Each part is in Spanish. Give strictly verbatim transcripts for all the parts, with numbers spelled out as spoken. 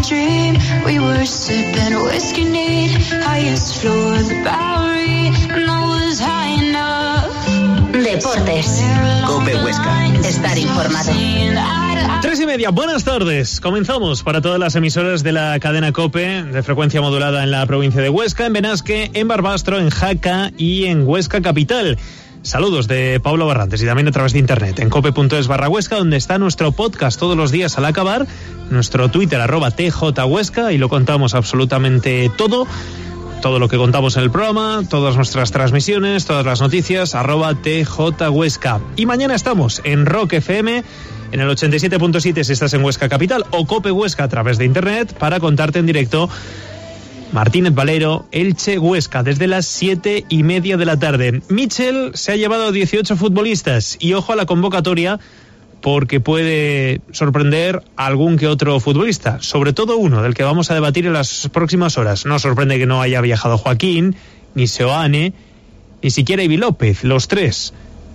dream. We were sipping whiskey neat, highest floor of the Bowery, and I was high enough. Deportes. COPE Huesca. Estar informado. Tres y media, buenas tardes. Comenzamos para todas las emisoras de la cadena COPE, de frecuencia modulada en la provincia de Huesca, en Benasque, en Barbastro, en Jaca y en Huesca capital. Saludos de Pablo Barrantes y también a través de internet en cope.es barra Huesca, donde está nuestro podcast todos los días al acabar, nuestro Twitter arroba tjhuesca, y lo contamos absolutamente todo, todo lo que contamos en el programa, todas nuestras transmisiones, todas las noticias, arroba tjhuesca. Y mañana estamos en Rock F M, en el ochenta y siete punto siete si estás en Huesca capital, o Cope Huesca a través de internet, para contarte en directo Martínez Valero, Elche Huesca, desde las siete y media de la tarde. Mitchell se ha llevado dieciocho futbolistas y ojo a la convocatoria, porque puede sorprender a algún que otro futbolista, sobre todo uno del que vamos a debatir en las próximas horas. No sorprende que no haya viajado Joaquín, ni Seoane, ni siquiera Ibi López, los tres,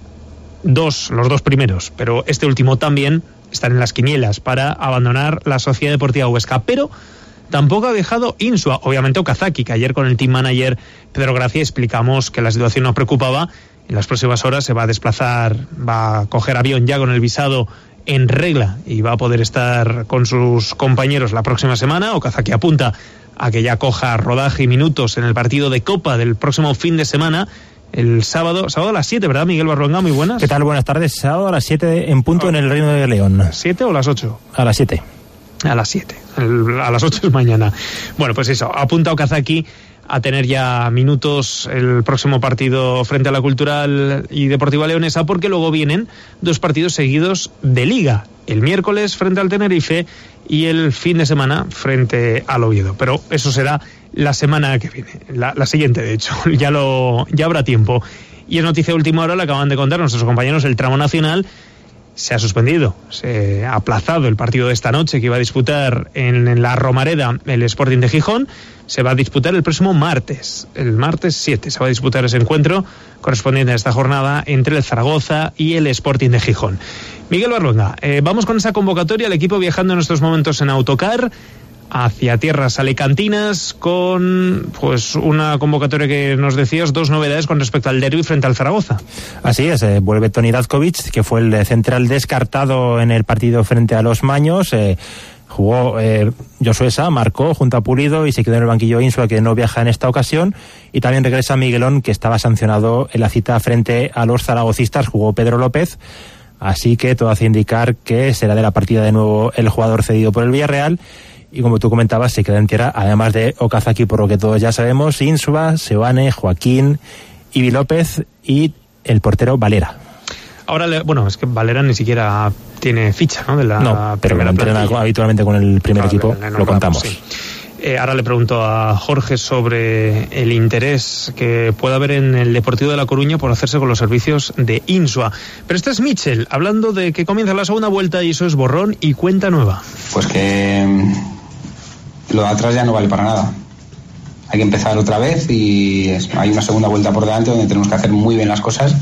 dos, los dos primeros, pero este último también están en las quinielas para abandonar la Sociedad Deportiva Huesca, pero tampoco ha viajado Insua, obviamente Okazaki, que ayer con el team manager Pedro Gracia explicamos que la situación nos preocupaba. En las próximas horas se va a desplazar, va a coger avión ya con el visado en regla y va a poder estar con sus compañeros la próxima semana. Okazaki apunta a que ya coja rodaje y minutos en el partido de Copa del próximo fin de semana, el sábado, sábado a las siete, ¿verdad, Miguel Barronga? Muy buenas. ¿Qué tal? Buenas tardes. Sábado a las siete en punto oh. en el Reino de León. ¿siete o las ocho? A las siete. A las siete, a las ocho es mañana. Bueno, pues eso, apunta Okazaki a tener ya minutos el próximo partido frente a la Cultural y Deportiva Leonesa, porque luego vienen dos partidos seguidos de Liga, el miércoles frente al Tenerife y el fin de semana frente al Oviedo, pero eso será la semana que viene, la, la siguiente de hecho, ya, lo, ya habrá tiempo. Y es noticia de última hora, la acaban de contar nuestros compañeros, el tramo nacional se ha suspendido, se ha aplazado el partido de esta noche que iba a disputar en, en la Romareda el Sporting de Gijón. Se va a disputar el próximo martes, el martes siete, se va a disputar ese encuentro correspondiente a esta jornada entre el Zaragoza y el Sporting de Gijón. Miguel Barronga, eh, vamos con esa convocatoria, el equipo viajando en estos momentos en autocar hacia tierras alicantinas, con pues una convocatoria que nos decías, dos novedades con respecto al derbi frente al Zaragoza. Así es, eh, vuelve Toni Dazkovic, que fue el central descartado en el partido frente a los Maños. eh, jugó eh, Josué Sá, marcó junto a Pulido y se quedó en el banquillo Insua, que no viaja en esta ocasión, y también regresa Miguelón, que estaba sancionado en la cita frente a los zaragocistas. Jugó Pedro López, así que todo hace indicar que será de la partida de nuevo el jugador cedido por el Villarreal. Y como tú comentabas, se queda en tierra, además de Okazaki, por lo que todos ya sabemos, Insua, Seoane, Joaquín, Ibi López y el portero Valera. Ahora, le, bueno, es que Valera ni siquiera tiene ficha, ¿no? De la no, pero primera entrena habitualmente con el primer claro, equipo, no, lo contamos. Sí. Eh, ahora le pregunto a Jorge sobre el interés que pueda haber en el Deportivo de La Coruña por hacerse con los servicios de Insua. Pero este es Mitchell, hablando de que comienza la segunda vuelta y eso es borrón y cuenta nueva. Pues que lo de atrás ya no vale para nada. Hay que empezar otra vez y hay una segunda vuelta por delante donde tenemos que hacer muy bien las cosas,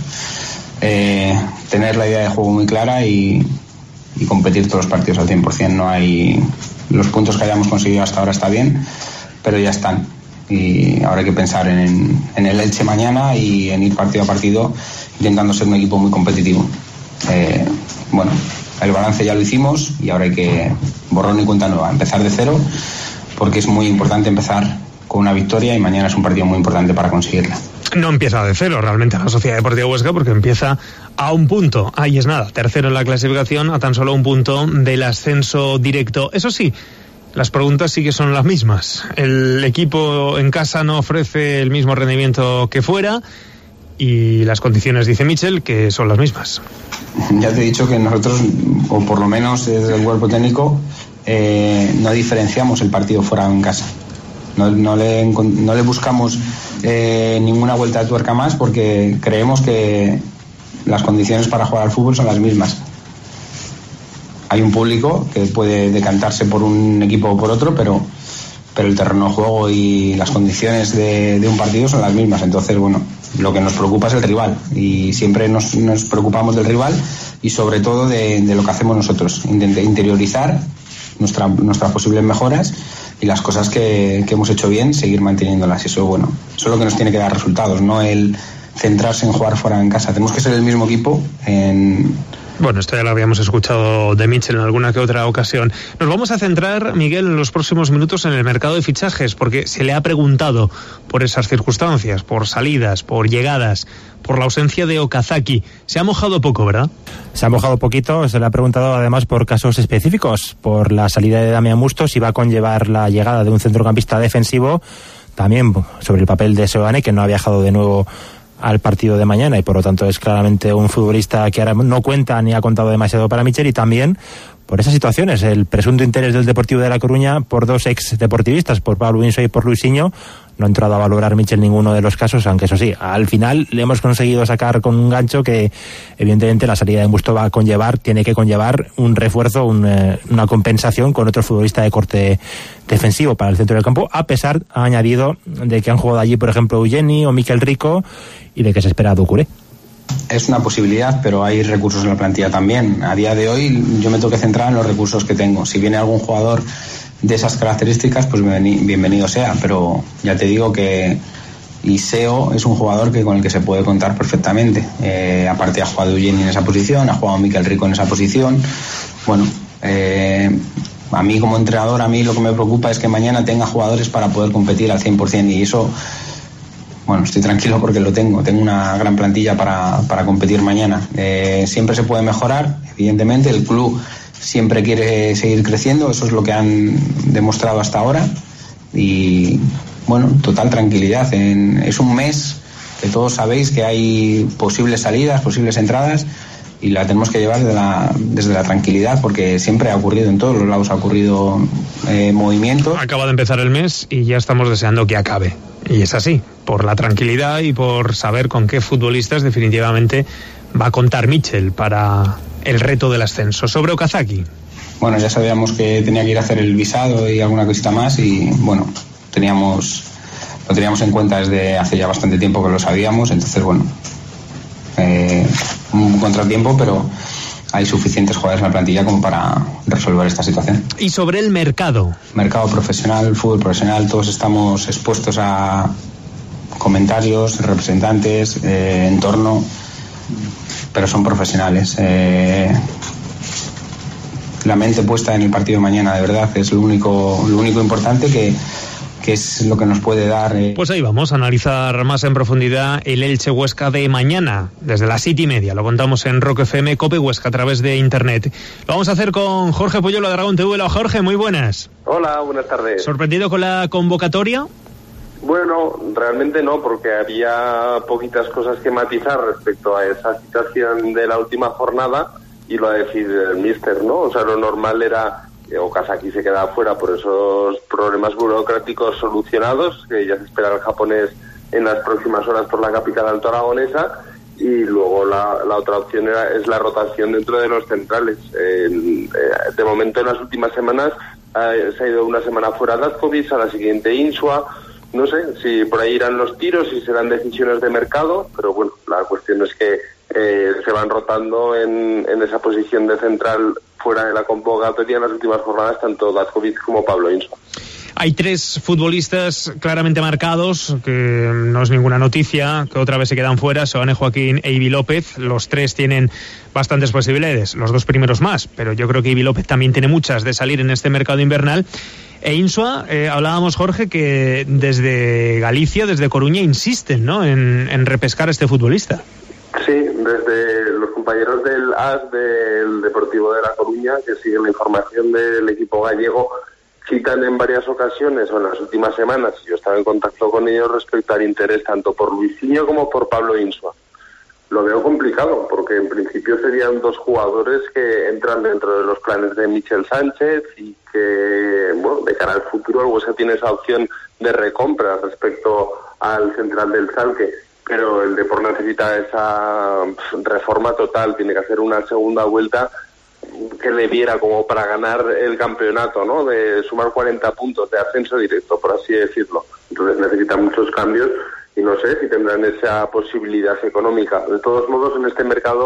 eh, tener la idea de juego muy clara y, y competir todos los partidos al cien por ciento. No hay... Los puntos que hayamos conseguido hasta ahora está bien, pero ya están. Y ahora hay que pensar en, en el Elche mañana y en ir partido a partido intentando ser un equipo muy competitivo. Eh, bueno, el balance ya lo hicimos y ahora hay que borrón y cuenta nueva, empezar de cero, porque es muy importante empezar con una victoria y mañana es un partido muy importante para conseguirla. No empieza de cero realmente la Sociedad Deportiva Huesca, porque empieza a un punto, ahí es nada, tercero en la clasificación, a tan solo un punto del ascenso directo. Eso sí, las preguntas sí que son las mismas. El equipo en casa no ofrece el mismo rendimiento que fuera y las condiciones, dice Mitchell, que son las mismas. Ya te he dicho que nosotros, o por lo menos desde el cuerpo técnico, eh, no diferenciamos el partido fuera o en casa. No, no, le, no le buscamos eh, ninguna vuelta de tuerca más, porque creemos que las condiciones para jugar al fútbol son las mismas. Hay un público que puede decantarse por un equipo o por otro, pero, pero el terreno de juego y las condiciones de, de un partido son las mismas. Entonces, bueno, lo que nos preocupa es el rival y siempre nos, nos preocupamos del rival y sobre todo de, de lo que hacemos nosotros. Intentar interiorizar nuestra, nuestras posibles mejoras y las cosas que, que hemos hecho bien, seguir manteniéndolas. Y eso, bueno, eso es lo que nos tiene que dar resultados, no el centrarse en jugar fuera en casa. Tenemos que ser el mismo equipo en... Bueno, esto ya lo habíamos escuchado de Mitchell en alguna que otra ocasión. Nos vamos a centrar, Miguel, en los próximos minutos en el mercado de fichajes, porque se le ha preguntado por esas circunstancias, por salidas, por llegadas, por la ausencia de Okazaki. Se ha mojado poco, ¿verdad? Se ha mojado poquito, se le ha preguntado además por casos específicos, por la salida de Damián Bustos, si va a conllevar la llegada de un centrocampista defensivo, también sobre el papel de Seoane, que no ha viajado de nuevo al partido de mañana y por lo tanto es claramente un futbolista que ahora no cuenta ni ha contado demasiado para Mitchell, y también por esas situaciones, el presunto interés del Deportivo de La Coruña por dos ex deportivistas, por Pablo Insua y por Luisinho. No ha entrado a valorar Mitchell ninguno de los casos, aunque eso sí, al final le hemos conseguido sacar con un gancho que evidentemente la salida de Busto va a conllevar, tiene que conllevar un refuerzo, un, eh, una compensación con otro futbolista de corte defensivo para el centro del campo, a pesar, ha añadido, de que han jugado allí, por ejemplo, Eugeni o Miquel Rico, y de que se espera Doucouré. Es una posibilidad, pero hay recursos en la plantilla también. A día de hoy yo me tengo que centrar en los recursos que tengo. Si viene algún jugador de esas características, pues bienvenido sea, pero ya te digo que Iseo es un jugador que con el que se puede contar perfectamente. Eh, aparte ha jugado Eugeni en esa posición, ha jugado Miquel Rico en esa posición. Bueno, eh, a mí como entrenador, a mí lo que me preocupa es que mañana tenga jugadores para poder competir al cien por ciento, y eso... Bueno, estoy tranquilo porque lo tengo. Tengo una gran plantilla para, para competir mañana. Eh, siempre se puede mejorar, evidentemente. El club siempre quiere seguir creciendo. Eso es lo que han demostrado hasta ahora. Y, bueno, total tranquilidad. En, es un mes que todos sabéis que hay posibles salidas, posibles entradas, y la tenemos que llevar de la, desde la tranquilidad, porque siempre ha ocurrido en todos los lados, ha ocurrido eh, movimiento. Acaba de empezar el mes y ya estamos deseando que acabe. Y es así, por la tranquilidad y por saber con qué futbolistas definitivamente va a contar Mitchell para el reto del ascenso. Sobre Okazaki. Bueno, ya sabíamos que tenía que ir a hacer el visado y alguna cosita más, y bueno, teníamos lo teníamos en cuenta desde hace ya bastante tiempo que lo sabíamos, entonces bueno, eh, un contratiempo, pero hay suficientes jugadores en la plantilla como para resolver esta situación. Y sobre el mercado. Mercado profesional, fútbol profesional, todos estamos expuestos a comentarios, representantes, eh, entorno, pero son profesionales. Eh, la mente puesta en el partido de mañana, de verdad, es lo único, lo único importante que... que es lo que nos puede dar. Eh. Pues ahí vamos a analizar más en profundidad el Elche Huesca de mañana, desde las siete y media. Lo contamos en Rock F M, Cope Huesca, a través de internet. Lo vamos a hacer con Jorge Poyolo de Aragón T V. Hola, Jorge, muy buenas. Hola, buenas tardes. ¿Sorprendido con la convocatoria? Bueno, realmente no, porque había poquitas cosas que matizar respecto a esa situación de la última jornada, y lo ha decidido el míster, ¿no? O sea, lo normal era... Okazaki se queda fuera por esos problemas burocráticos solucionados, que ya se espera el japonés en las próximas horas por la capital alto-aragonesa, y luego la, la otra opción era, es la rotación dentro de los centrales. Eh, eh, de momento, en las últimas semanas eh, se ha ido una semana fuera Datkovic, a la siguiente Insua. No sé si por ahí irán los tiros y serán decisiones de mercado, pero bueno, la cuestión es que eh, se van rotando en, en esa posición de central fuera de la convocatoria en las últimas jornadas, tanto Datkovic como Pablo Insua. Hay tres futbolistas claramente marcados, que no es ninguna noticia, que otra vez se quedan fuera: Seoane Joaquín e Ivi López. Los tres tienen bastantes posibilidades, los dos primeros más, pero yo creo que Ivi López también tiene muchas de salir en este mercado invernal. E Insua, eh, hablábamos, Jorge, que desde Galicia, desde Coruña, insisten, ¿no?, en, en repescar a este futbolista. Sí, desde los compañeros del A S, del Deportivo de La Coruña, que siguen la información del equipo gallego, citan en varias ocasiones o en las últimas semanas, yo estaba en contacto con ellos respecto al interés tanto por Luisinho como por Pablo Insua. Lo veo complicado, porque en principio serían dos jugadores que entran dentro de los planes de Michel Sánchez y que, bueno, de cara al futuro el Huesca tiene esa opción de recompra respecto al central del Schalke. Pero el Depor necesita esa reforma total, tiene que hacer una segunda vuelta que le diera como para ganar el campeonato, ¿no?, de sumar cuarenta puntos de ascenso directo, por así decirlo. Entonces necesita muchos cambios y no sé si tendrán esa posibilidad económica. De todos modos, en este mercado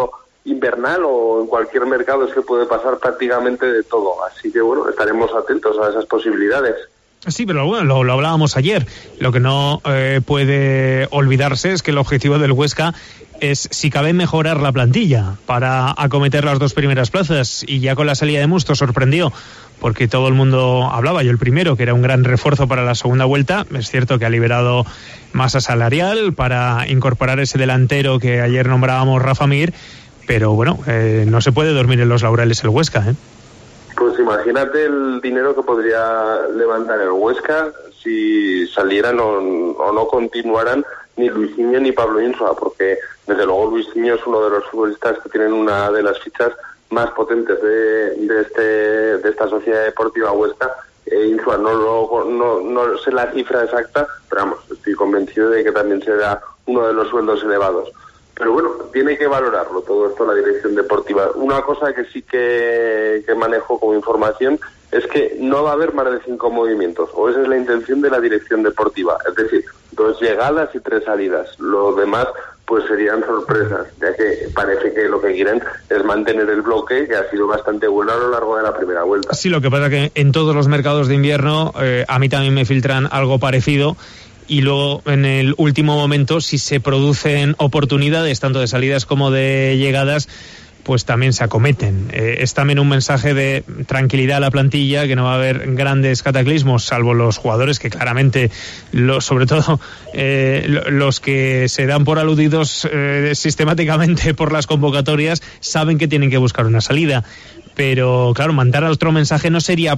invernal o en cualquier mercado es que puede pasar prácticamente de todo. Así que bueno, estaremos atentos a esas posibilidades. Sí, pero bueno, lo, lo hablábamos ayer. Lo que no eh, puede olvidarse es que el objetivo del Huesca es, si cabe, mejorar la plantilla para acometer las dos primeras plazas. Y ya con la salida de Musto sorprendió, porque todo el mundo hablaba, yo el primero, que era un gran refuerzo para la segunda vuelta. Es cierto que ha liberado masa salarial para incorporar ese delantero que ayer nombrábamos, Rafa Mir, pero bueno, eh, no se puede dormir en los laureles el Huesca, ¿eh? Pues imagínate el dinero que podría levantar el Huesca si salieran o, o no continuaran ni Luisinho ni Pablo Insua, porque desde luego Luisinho es uno de los futbolistas que tienen una de las fichas más potentes de, de, este, de esta Sociedad Deportiva Huesca. E Insua no, lo, no, no sé la cifra exacta, pero vamos, estoy convencido de que también será uno de los sueldos elevados. Pero bueno, tiene que valorarlo todo esto la dirección deportiva. Una cosa que sí que, que manejo como información es que no va a haber más de cinco movimientos, o esa es la intención de la dirección deportiva, es decir, dos llegadas y tres salidas. Lo demás pues serían sorpresas, ya que parece que lo que quieren es mantener el bloque, que ha sido bastante bueno a lo largo de la primera vuelta. Sí, lo que pasa que en todos los mercados de invierno eh, a mí también me filtran algo parecido. Y luego, en el último momento, si se producen oportunidades, tanto de salidas como de llegadas, pues también se acometen. Eh, es también un mensaje de tranquilidad a la plantilla, que no va a haber grandes cataclismos, salvo los jugadores que claramente, los, sobre todo eh, los que se dan por aludidos eh, sistemáticamente por las convocatorias, saben que tienen que buscar una salida. Pero claro, mandar otro mensaje no sería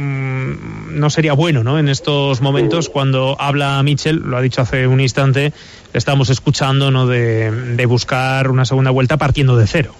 mmm, no sería bueno, ¿no? En estos momentos, cuando habla Michel, lo ha dicho hace un instante, le estamos escuchando, ¿no? De, de buscar una segunda vuelta partiendo de cero.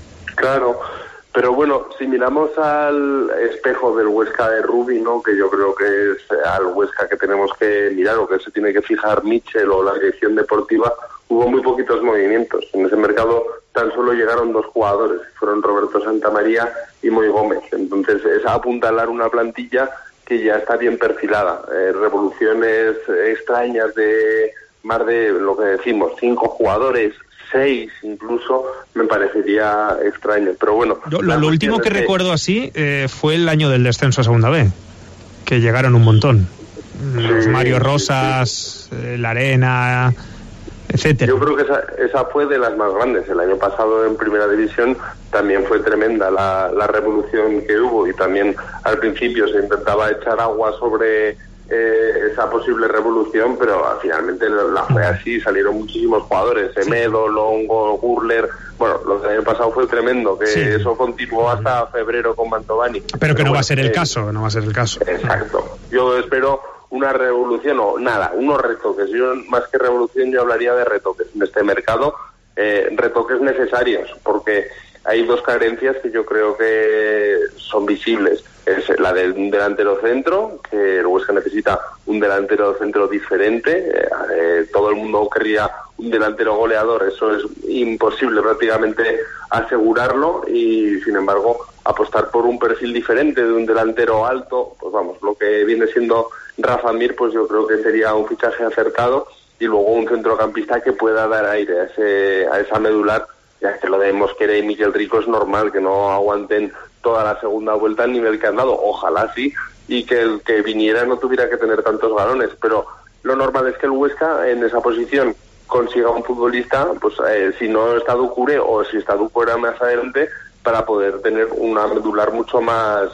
Claro, pero bueno, si miramos al espejo del Huesca de Rubi, ¿no? Que yo creo que es al Huesca que tenemos que mirar, o que se tiene que fijar Michel o la dirección deportiva, hubo muy poquitos movimientos. En ese mercado tan solo llegaron dos jugadores, fueron Roberto Santamaría y Moy Gómez. Entonces es apuntalar una plantilla que ya está bien perfilada. Eh, revoluciones extrañas de más de lo que decimos, cinco jugadores, seis incluso, me parecería extraño. Pero bueno, Yo, lo, lo último que, que recuerdo así eh, fue el año del descenso a Segunda B, que llegaron un montón. Los sí, Mario Rosas, sí, sí. Eh, La Arena, etcétera. Yo creo que esa, esa fue de las más grandes. El año pasado en Primera División también fue tremenda la, la revolución que hubo, y también al principio se intentaba echar agua sobre eh, esa posible revolución, pero finalmente la fue así. Salieron muchísimos jugadores, Semedo, Longo, Gurler. Bueno, lo del año pasado fue tremendo, que sí, eso continuó hasta febrero con Mantovani. Pero, pero que no bueno, va a ser el eh, caso, no va a ser el caso. Exacto. Yo espero una revolución o nada, unos retoques. Yo más que revolución yo hablaría de retoques en este mercado, eh, retoques necesarios, porque hay dos carencias que yo creo que son visibles. Es la de un delantero centro, que el Huesca necesita un delantero centro diferente. Eh, todo el mundo querría un delantero goleador, eso es imposible prácticamente asegurarlo, y sin embargo apostar por un perfil diferente de un delantero alto, pues vamos, lo que viene siendo Rafa Mir, pues yo creo que sería un fichaje acertado, y luego un centrocampista que pueda dar aire a, ese, a esa medular, ya que lo de Mosquera y Miguel Rico es normal que no aguanten toda la segunda vuelta al nivel que han dado, ojalá sí, y que el que viniera no tuviera que tener tantos balones, pero lo normal es que el Huesca en esa posición consiga un futbolista, pues eh, si no está Ducuré o si está Ducuré más adelante, para poder tener una medular mucho más,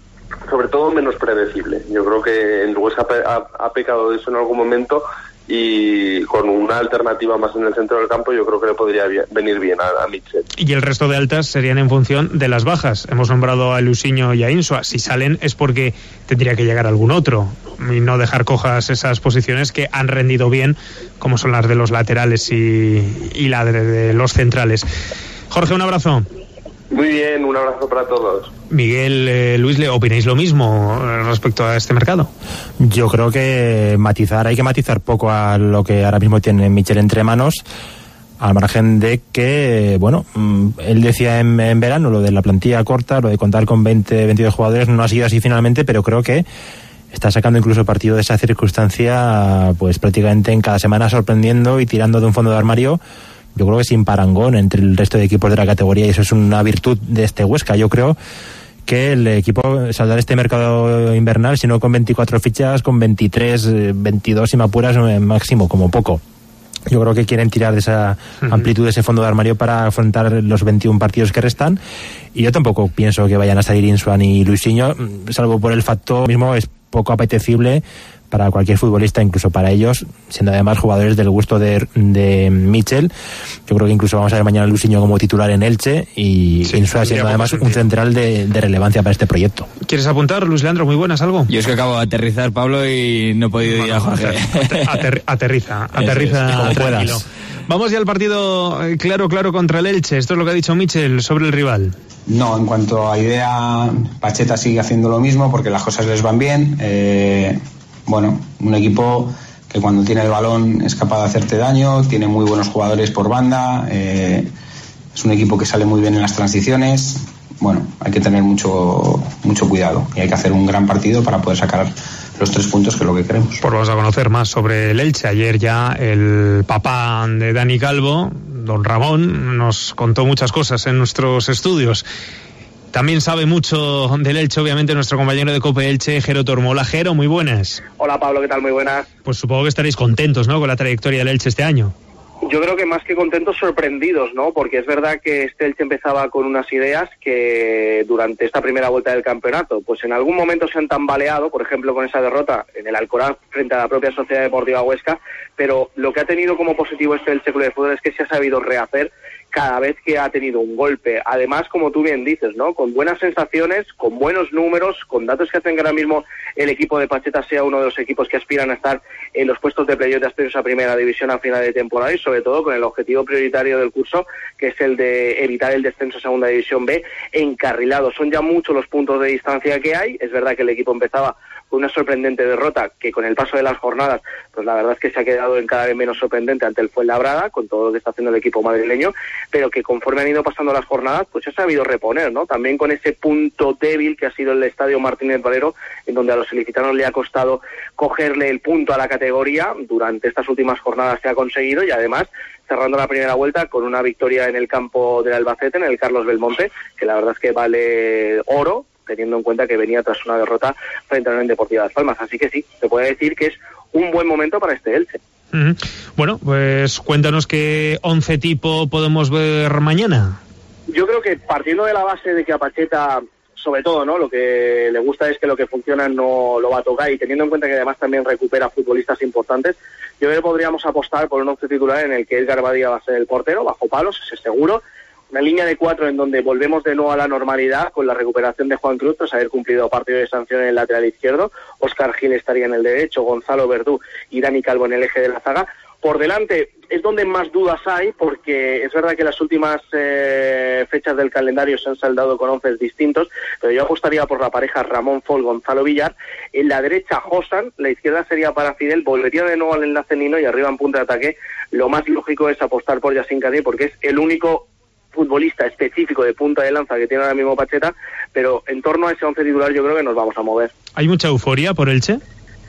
sobre todo menos predecible. Yo creo que el Huesca ha, ha pecado de eso en algún momento, y con una alternativa más en el centro del campo yo creo que le podría bien, venir bien a, a Michel. Y el resto de altas serían en función de las bajas. Hemos nombrado a Luisinho y a Insua. Si salen es porque tendría que llegar algún otro, y no dejar cojas esas posiciones que han rendido bien, como son las de los laterales y, y la de, de los centrales. Jorge, un abrazo. Muy bien, un abrazo para todos. Miguel, eh, Luis, ¿le opináis lo mismo respecto a este mercado? Yo creo que matizar, hay que matizar poco a lo que ahora mismo tiene Michel entre manos, al margen de que, bueno, él decía en, en verano lo de la plantilla corta, lo de contar con veinte, veintidós jugadores, no ha sido así finalmente, pero creo que está sacando incluso partido de esa circunstancia, pues prácticamente en cada semana, sorprendiendo y tirando de un fondo de armario. yo creo que sin parangón entre el resto de equipos de la categoría, y eso es una virtud de este Huesca. Yo creo que el equipo saldrá de este mercado invernal, si no con veinticuatro fichas, con veintitrés, veintidós, si me apuras, máximo, como poco. Yo creo que quieren tirar de esa amplitud, de ese fondo de armario para afrontar los veintiún partidos que restan, y yo tampoco pienso que vayan a salir Insua ni Luisinho, salvo por el factor mismo, es poco apetecible para cualquier futbolista, incluso para ellos, siendo además jugadores del gusto de, de Michel. Yo creo que incluso vamos a ver mañana a Luisinho como titular en Elche, y sí, Insua siendo además un central de, de relevancia para este proyecto. ¿Quieres apuntar, Luis Leandro? Muy buenas, ¿algo? Yo es que acabo de aterrizar, Pablo, y no he podido bueno, ir a Jorge. Ater, aterriza, aterriza, es, tranquilo. Vamos ya al partido claro, claro contra el Elche. Esto es lo que ha dicho Michel sobre el rival. No, en cuanto a idea, Pacheta sigue haciendo lo mismo porque las cosas les van bien. Eh, bueno, un equipo que cuando tiene el balón es capaz de hacerte daño, tiene muy buenos jugadores por banda, eh, es un equipo que sale muy bien en las transiciones. Bueno, hay que tener mucho mucho cuidado y hay que hacer un gran partido para poder sacar los tres puntos, que es lo que queremos. Pues vamos a conocer más sobre el Elche. Ayer ya el papá de Dani Calvo, don Ramón, nos contó muchas cosas en nuestros estudios. También sabe mucho del Elche, obviamente, nuestro compañero de COPE Elche, Jero Tormo. Hola, Jero, muy buenas. Hola, Pablo, ¿qué tal? Muy buenas. Pues supongo que estaréis contentos, ¿no?, con la trayectoria del Elche este año. Yo creo que más que contentos, sorprendidos, ¿no? Porque es verdad que este Elche empezaba con unas ideas que durante esta primera vuelta del campeonato, pues en algún momento se han tambaleado, por ejemplo con esa derrota en el Alcoraz frente a la propia Sociedad Deportiva Huesca, pero lo que ha tenido como positivo este Elche Club de Fútbol es que se ha sabido rehacer cada vez que ha tenido un golpe. Además, como tú bien dices, ¿no?, con buenas sensaciones, con buenos números, con datos que hacen que ahora mismo el equipo de Pacheta sea uno de los equipos que aspiran a estar en los puestos de playoff de ascenso a primera división a final de temporada, y sobre todo con el objetivo prioritario del curso, que es el de evitar el descenso a segunda división B encarrilado. Son ya muchos los puntos de distancia que hay. Es verdad que el equipo empezaba con una sorprendente derrota que con el paso de las jornadas, pues la verdad es que se ha quedado en cada vez menos sorprendente ante el Fuenlabrada, con todo lo que está haciendo el equipo madrileño, pero que conforme han ido pasando las jornadas, pues se ha sabido reponer, ¿no? También con ese punto débil que ha sido el Estadio Martínez Valero, en donde a los ilicitanos le ha costado cogerle el punto a la categoría. Durante estas últimas jornadas se ha conseguido, y además cerrando la primera vuelta con una victoria en el campo del Albacete, en el Carlos Belmonte, que la verdad es que vale oro, teniendo en cuenta que venía tras una derrota frente a la Unión Deportiva Las Palmas. Así que sí, se puede decir que es un buen momento para este Elche. Uh-huh. Bueno, pues cuéntanos qué once tipo podemos ver mañana. Yo creo que partiendo de la base de que a Pacheta, sobre todo, ¿no?, lo que le gusta es que lo que funciona no lo va a tocar, y teniendo en cuenta que además también recupera futbolistas importantes, yo creo que podríamos apostar por un once titular en el que Edgar Badía va a ser el portero, bajo palos, ese es seguro. Una línea de cuatro en donde volvemos de nuevo a la normalidad con la recuperación de Juan Cruz tras haber cumplido partido de sanción en el lateral izquierdo. Óscar Gil estaría en el derecho, Gonzalo Verdú y Dani Calvo en el eje de la zaga. Por delante es donde más dudas hay, porque es verdad que las últimas eh, fechas del calendario se han saldado con once distintos, pero yo apostaría por la pareja Ramón Fol, Gonzalo Villar. En la derecha Josan, la izquierda sería para Fidel, volvería de nuevo al enlace Nino, y arriba en punta de ataque lo más lógico es apostar por Yacine Cadí, porque es el único futbolista específico de punta de lanza que tiene ahora mismo Pacheta, pero en torno a ese once titular yo creo que nos vamos a mover. ¿Hay mucha euforia por Elche?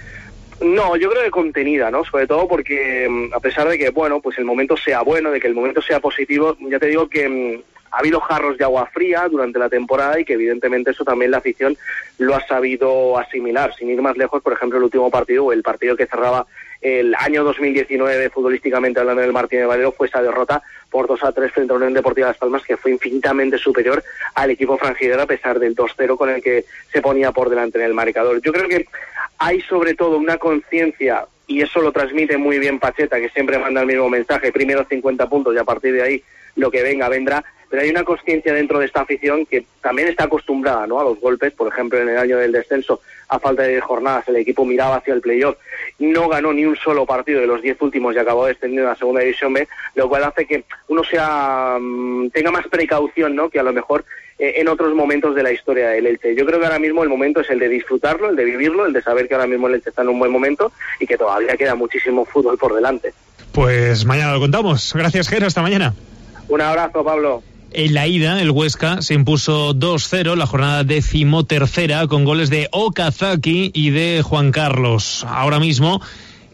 No, yo creo que contenida, ¿no? Sobre todo porque, a pesar de que, bueno, pues el momento sea bueno, de que el momento sea positivo, ya te digo que ha habido jarros de agua fría durante la temporada, y que evidentemente eso también la afición lo ha sabido asimilar. Sin ir más lejos, por ejemplo, el último partido, o el partido que cerraba el año dos mil diecinueve futbolísticamente hablando del Martínez Valero, fue esa derrota por dos a tres frente a la Unión Deportiva Las Palmas, que fue infinitamente superior al equipo franjidero, a pesar del dos cero con el que se ponía por delante en el marcador. Yo creo que hay sobre todo una conciencia, y eso lo transmite muy bien Pacheta, que siempre manda el mismo mensaje: primero cincuenta puntos y a partir de ahí lo que venga vendrá. Pero hay una conciencia dentro de esta afición que también está acostumbrada, ¿no?, a los golpes. Por ejemplo, en el año del descenso, a falta de jornadas, el equipo miraba hacia el playoff, no ganó ni un solo partido de los diez últimos y acabó descendiendo a la segunda división B, lo cual hace que uno sea tenga más precaución, ¿no?, que a lo mejor eh, en otros momentos de la historia del Elche. Yo creo que ahora mismo el momento es el de disfrutarlo, el de vivirlo, el de saber que ahora mismo el Elche está en un buen momento y que todavía queda muchísimo fútbol por delante. Pues mañana lo contamos. Gracias, Jero, hasta mañana. Un abrazo, Pablo. En la ida, el Huesca se impuso dos cero, la jornada decimotercera, con goles de Okazaki y de Juan Carlos. Ahora mismo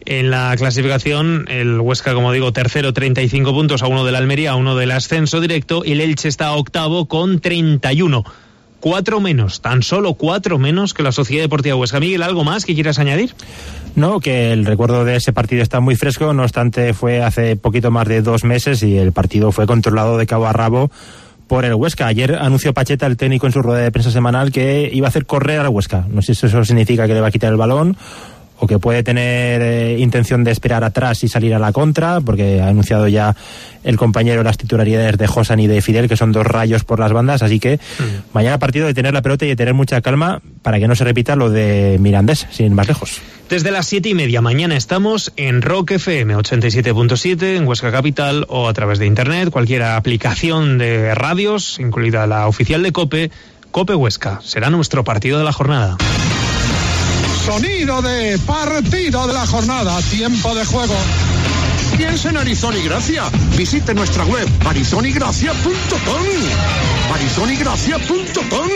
En la clasificación, el Huesca, como digo, tercero, treinta y cinco puntos, a uno del Almería, a uno del ascenso directo, y el Elche está octavo con treinta y uno. Cuatro menos, tan solo cuatro menos que la Sociedad Deportiva Huesca. Miguel, ¿algo más que quieras añadir? No, que el recuerdo de ese partido está muy fresco, no obstante fue hace poquito más de dos meses y el partido fue controlado de cabo a rabo por el Huesca. Ayer anunció Pacheta, el técnico, en su rueda de prensa semanal que iba a hacer correr al Huesca. No sé si eso significa que le va a quitar el balón o que puede tener eh, intención de esperar atrás y salir a la contra, porque ha anunciado ya el compañero las titularidades de Josan y de Fidel, que son dos rayos por las bandas, así que mm. mañana partido de tener la pelota y de tener mucha calma para que no se repita lo de Mirandés, sin más lejos. Desde las siete y media mañana estamos en Rock F M ochenta y siete punto siete en Huesca Capital o a través de internet, cualquier aplicación de radios, incluida la oficial de COPE, COPE Huesca. Será nuestro partido de la jornada. Sonido de partido de la jornada, tiempo de juego. Piensa en Arizona y Gracia. Visite nuestra web arizona y gracia punto com. arizona y gracia punto com.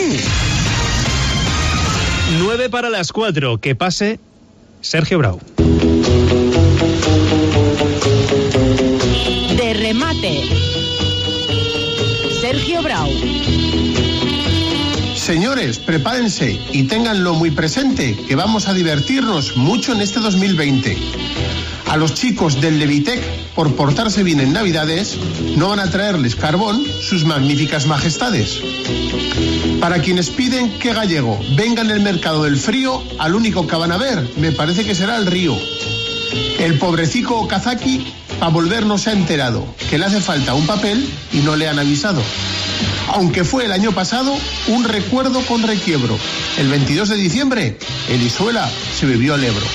nueve para las cuatro. Que pase Sergio Brau. De remate, Sergio Brau. Señores, prepárense y ténganlo muy presente, que vamos a divertirnos mucho en este dos mil veinte. A los chicos del Levitec, por portarse bien en Navidades, no van a traerles carbón sus magníficas majestades. Para quienes piden que Gallego venga en el mercado del frío, al único que van a ver, me parece que será el Río. El pobrecico Okazaki, para volver, no se ha enterado que le hace falta un papel y no le han avisado. Aunque fue el año pasado un recuerdo con requiebro. El veintidós de diciembre, el Isuela se bebió el Ebro.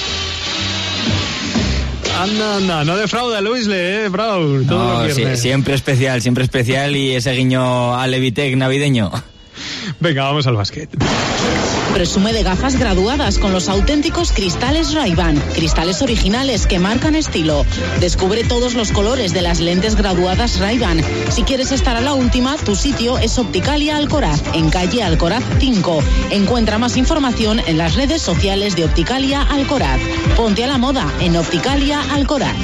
Anda, anda, no defrauda Luis Le, eh, Brau, todo no, lo sí, siempre especial, siempre especial y ese guiño al Levitec navideño. Venga, vamos al básquet. Presume de gafas graduadas con los auténticos cristales Ray-Ban, cristales originales que marcan estilo. Descubre todos los colores de las lentes graduadas Ray-Ban. Si quieres estar a la última, tu sitio es Opticalia Alcoraz, en calle Alcoraz cinco. Encuentra más información en las redes sociales de Opticalia Alcoraz. Ponte a la moda en Opticalia Alcoraz.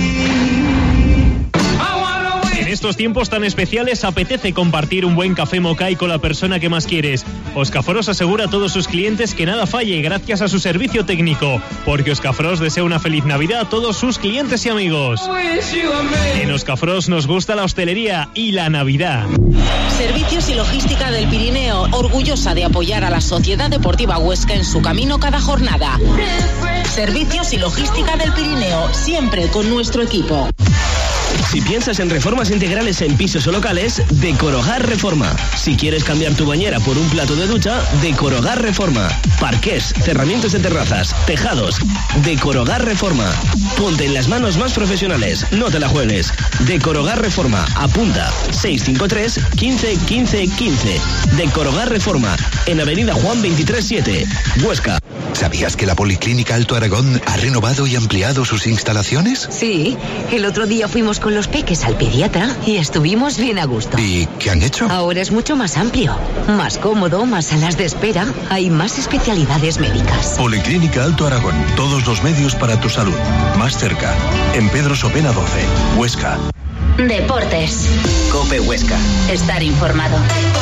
En estos tiempos tan especiales apetece compartir un buen café Mocay con la persona que más quieres. Oscafros asegura a todos sus clientes que nada falle gracias a su servicio técnico, porque Oscafros desea una feliz Navidad a todos sus clientes y amigos. En Oscafros nos gusta la hostelería y la Navidad. Servicios y logística del Pirineo, orgullosa de apoyar a la Sociedad Deportiva Huesca en su camino cada jornada. Servicios y logística del Pirineo, siempre con nuestro equipo. Si piensas en reformas integrales en pisos o locales, Decorogar Reforma. Si quieres cambiar tu bañera por un plato de ducha, Decorogar Reforma. Parqués, cerramientos de terrazas, tejados, Decorogar Reforma. Ponte en las manos más profesionales, no te la juegues. Decorogar Reforma, apunta, seis cinco tres, quince, quince, quince. Decorogar Reforma, en Avenida Juan veintitrés siete, Huesca. ¿Sabías que la Policlínica Alto Aragón ha renovado y ampliado sus instalaciones? Sí, el otro día fuimos con los peques al pediatra y estuvimos bien a gusto. ¿Y qué han hecho? Ahora es mucho más amplio, más cómodo, más salas de espera, hay más especialidades médicas. Policlínica Alto Aragón, todos los medios para tu salud. Más cerca, en Pedro Sopena doce, Huesca. Deportes. COPE Huesca. Estar informado.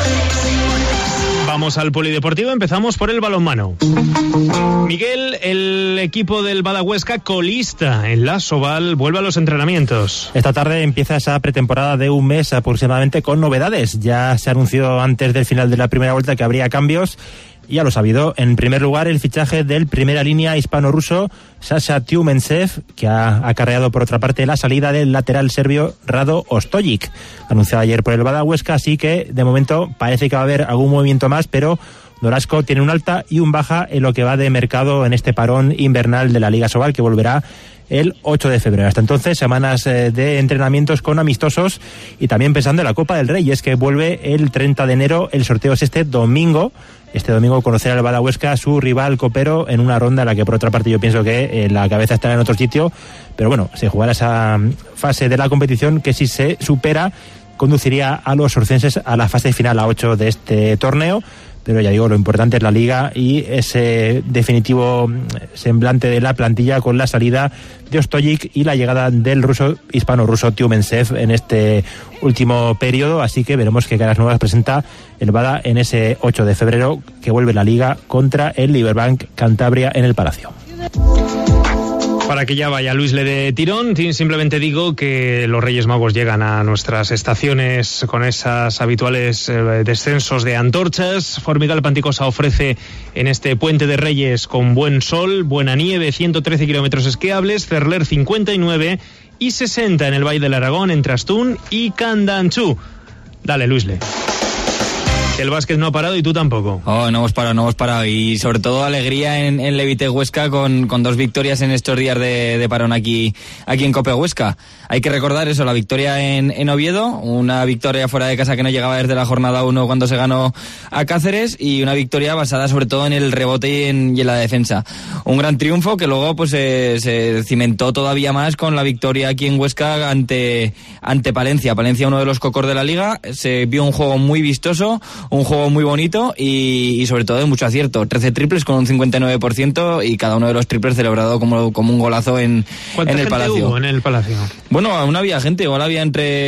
Vamos al polideportivo, empezamos por el balonmano. Miguel, el equipo del Bada Huesca, colista en la Soval, vuelve a los entrenamientos. Esta tarde empieza esa pretemporada de un mes aproximadamente con novedades. Ya se anunció antes del final de la primera vuelta que habría cambios. Ya lo sabido. En primer lugar, el fichaje del primera línea hispano-ruso Sasha Tiumensev, que ha acarreado por otra parte la salida del lateral serbio Rado Ostojic, anunciado ayer por el Bada Huesca, así que de momento parece que va a haber algún movimiento más, pero Nolasco tiene un alta y un baja en lo que va de mercado en este parón invernal de la Liga Sobal, que volverá el ocho de febrero. Hasta entonces, semanas de entrenamientos con amistosos y también pensando en la Copa del Rey, y es que vuelve el treinta de enero, el sorteo es este domingo. Este domingo conocerá el Bada Huesca a su rival copero en una ronda en la que por otra parte yo pienso que eh, la cabeza estará en otro sitio, pero bueno, se jugará esa fase de la competición que si se supera conduciría a los orcenses a la fase final a ocho de este torneo, pero ya digo, lo importante es la Liga y ese definitivo semblante de la plantilla con la salida de Stojic y la llegada del ruso hispano-ruso Tiumensev en este último periodo, así que veremos qué caras nuevas presenta el Bada en ese ocho de febrero que vuelve la Liga contra el Liberbank Cantabria en el Palacio. Para que ya vaya Luis le de tirón, simplemente digo que los Reyes Magos llegan a nuestras estaciones con esas habituales eh, descensos de antorchas. Formigal Panticosa ofrece en este Puente de Reyes con buen sol, buena nieve, ciento trece kilómetros esquiables, Cerler cincuenta y nueve y sesenta en el Valle del Aragón, entre Astún y Candanchú. Dale, Luisle. El básquet no ha parado y tú tampoco. Oh, no hemos parado, no hemos parado. Y sobre todo alegría en, en Levitec Huesca con, con dos victorias en estos días de, de parón aquí, aquí en Cope Huesca. Hay que recordar eso, la victoria en, en Oviedo, una victoria fuera de casa que no llegaba desde la jornada uno cuando se ganó a Cáceres, y una victoria basada sobre todo en el rebote y en, y en la defensa. Un gran triunfo que luego pues eh, se cimentó todavía más con la victoria aquí en Huesca ante, ante Palencia. Palencia, uno de los cocos de la Liga. Se vio un juego muy vistoso, un juego muy bonito y, y sobre todo de mucho acierto. trece triples con un cincuenta y nueve por ciento y cada uno de los triples celebrado como, como un golazo en, en el Palacio. Hubo en el Palacio? Bueno, aún había gente, igual había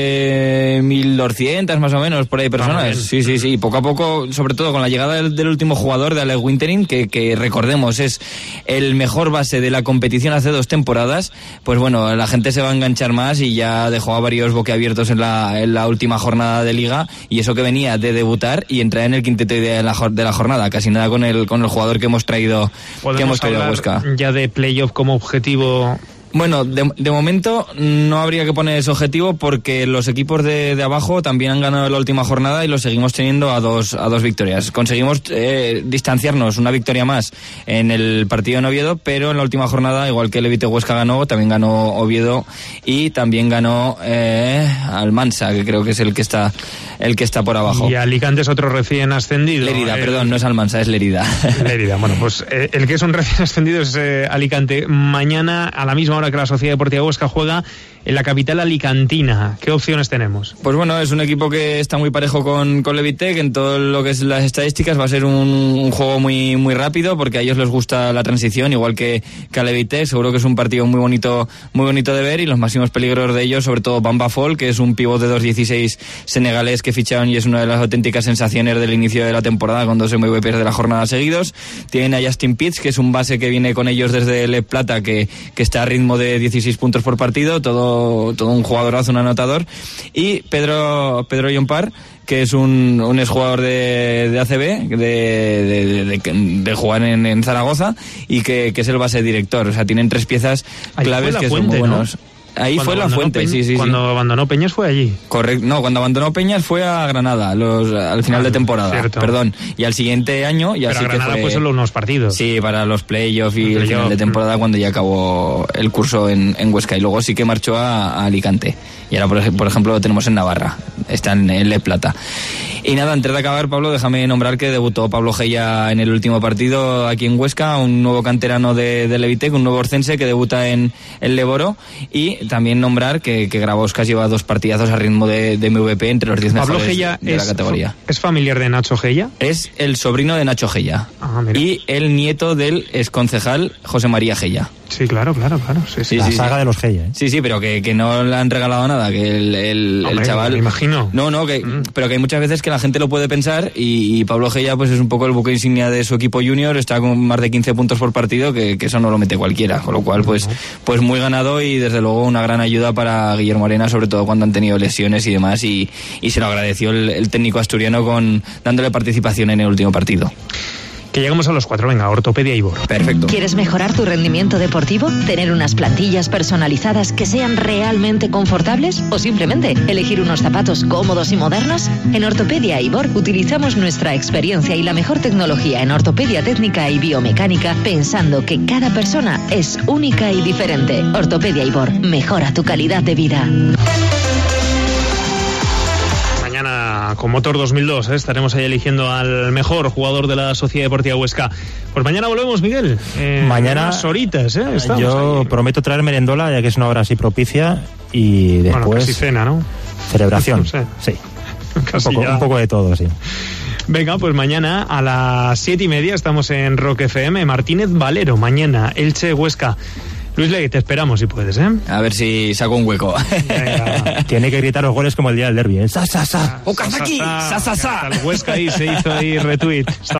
entre mil doscientas más o menos por ahí personas. Ah, sí, sí, sí. Poco a poco, sobre todo con la llegada del, del último jugador, de Alex Wintering, que, que recordemos es el mejor base de la competición hace dos temporadas, pues bueno, la gente se va a enganchar más y ya dejó a varios boquiabiertos en la, en la última jornada de Liga, y eso que venía de debutar y entrar en el quinteto de la, de la jornada, casi nada con el con el jugador que hemos traído que hemos traído a Huesca. Ya de playoff como objetivo. Bueno, de, de momento no habría que poner ese objetivo porque los equipos de, de abajo también han ganado la última jornada y los seguimos teniendo a dos a dos victorias. Conseguimos eh, distanciarnos una victoria más en el partido en Oviedo, pero en la última jornada, igual que el Levite Huesca ganó, también ganó Oviedo y también ganó eh, Almansa, que creo que es el que está el que está por abajo. Y Alicante es otro recién ascendido. Lérida, el... perdón, no es Almansa, es Lérida. Lérida, bueno, pues eh, el que es un recién ascendido es eh, Alicante. Mañana a la misma hora que la Sociedad Deportiva Huesca juega en la capital alicantina. ¿Qué opciones tenemos? Pues bueno, es un equipo que está muy parejo con, con Levitec en todo lo que es las estadísticas. Va a ser un, un juego muy muy rápido porque a ellos les gusta la transición, igual que, que a Levitec. Seguro que es un partido muy bonito muy bonito de ver, y los máximos peligros de ellos, sobre todo Bamba Fall, que es un pívot de dos dieciséis senegalés que ficharon y es una de las auténticas sensaciones del inicio de la temporada, con dos M V Ps de la jornada seguidos. Tienen a Justin Pitts, que es un base que viene con ellos desde Le Plata, que, que está a ritmo de dieciséis puntos por partido, todo todo un jugadorazo, un anotador, y Pedro Pedro Llompar, que es un, un exjugador de, de A C B, de, de, de, de, de jugar en, en Zaragoza, y que, que es el base director. O sea, tienen tres piezas claves que fuente, son muy buenos. ¿No? Ahí cuando fue la fuente, Peña, sí, sí. Cuando sí. abandonó Peñas fue allí. Correcto, no, cuando abandonó Peñas fue a Granada, los, al final ah, de temporada, cierto. Perdón. Y al siguiente año ya Pero sí a Granada que fue... fue solo unos partidos. Sí, para los playoffs y el, el final de temporada, cuando ya acabó el curso en, en Huesca. Y luego sí que marchó a, a Alicante. Y ahora, por, por ejemplo, lo tenemos en Navarra. Está en, en Le Plata. Y nada, antes de acabar, Pablo, déjame nombrar que debutó Pablo Geya en el último partido aquí en Huesca, un nuevo canterano de, de Levitec, un nuevo orcense que debuta en el Leboro. Y también nombrar que, que Graboscas lleva dos partidazos a ritmo de, de M V P entre los diez mejores Geya de la es, categoría. ¿Es familiar de Nacho Geya? Es el sobrino de Nacho Geya. Ah, mira. Y el nieto del exconcejal José María Geya. Sí, claro, claro, claro. Sí, sí. La sí, saga sí. de los Geya, ¿eh? Sí, sí, pero que, que no le han regalado nada, que el, el, Hombre, el chaval... me imagino. No, no, que, mm. pero que hay muchas veces que la gente lo puede pensar y, y Pablo Geya pues es un poco el buque insignia de su equipo junior, está con más de quince puntos por partido, que, que eso no lo mete cualquiera, con lo cual pues, pues muy ganado y desde luego una gran ayuda para Guillermo Arena, sobre todo cuando han tenido lesiones y demás, y, y se lo agradeció el, el técnico asturiano con dándole participación en el último partido. Que llegamos a los cuatro, venga, Ortopedia Ibor. Perfecto. ¿Quieres mejorar tu rendimiento deportivo? ¿Tener unas plantillas personalizadas que sean realmente confortables? ¿O simplemente elegir unos zapatos cómodos y modernos? En Ortopedia Ibor utilizamos nuestra experiencia y la mejor tecnología en ortopedia técnica y biomecánica, pensando que cada persona es única y diferente. Ortopedia Ibor, mejora tu calidad de vida. Con motor dos mil dos, ¿eh? Estaremos ahí eligiendo al mejor jugador de la Sociedad Deportiva Huesca. Pues mañana volvemos, Miguel. Eh, mañana unas horitas, ¿eh? Estamos yo ahí. Prometo traer merendola, ya que es una hora así propicia, y después bueno, casi cena, ¿no? celebración. No sé. Sí. Casi un, poco, ya. un poco de todo, sí. Venga, pues mañana a las siete y media estamos en Rock F M. Martínez Valero, mañana, Elche Huesca. Luis Ley, te esperamos si puedes, ¿eh? A ver si saco un hueco. Venga. Tiene que gritar los goles como el día del derbi, ¿eh? ¡Sa, sa, sa! ¡Okazaki! ¡Sa, sa, sa! El Huesca ahí se hizo ahí retweet.